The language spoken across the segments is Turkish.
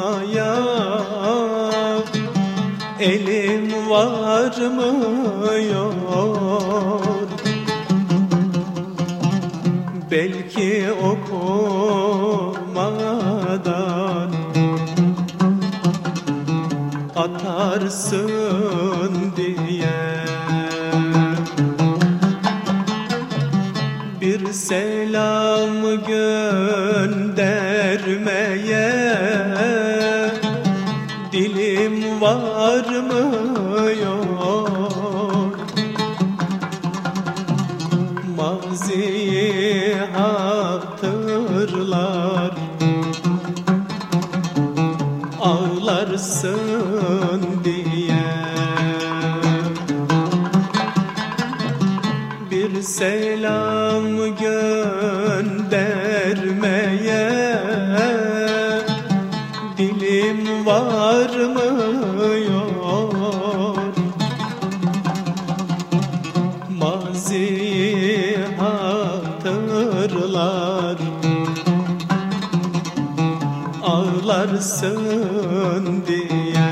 almaya elim varmıyor. Belki okumadan atarsın diye bir selam göndermeye dilim varmıyor. Maziyi hatırlar ağlarsın diye bir selam göndermeye dilim varmıyor. Maziyi hatırlar ağlarsın diye.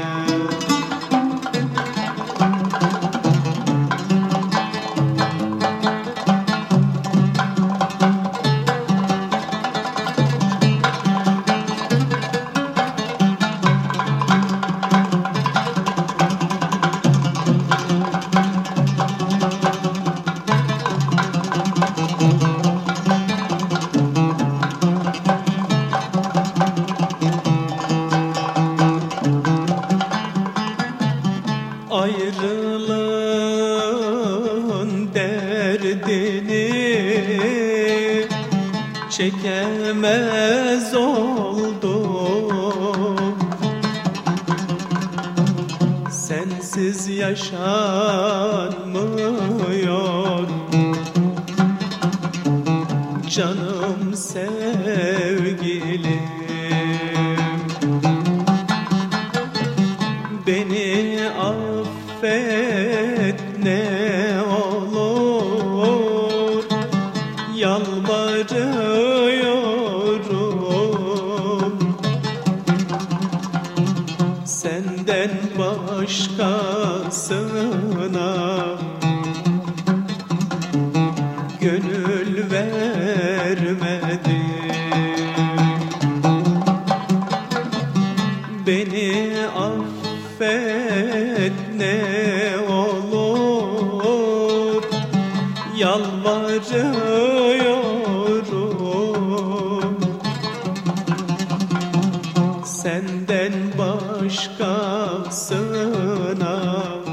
Ayrılığın derdini çekemez oldum. Sensiz yaşanmıyor canım sevgilim. Beni affet ne olur, yalvarıyorum. Senden başkasına gönül vermedim. Beni affet ne olur, yalvarıyorum. Senden başkasına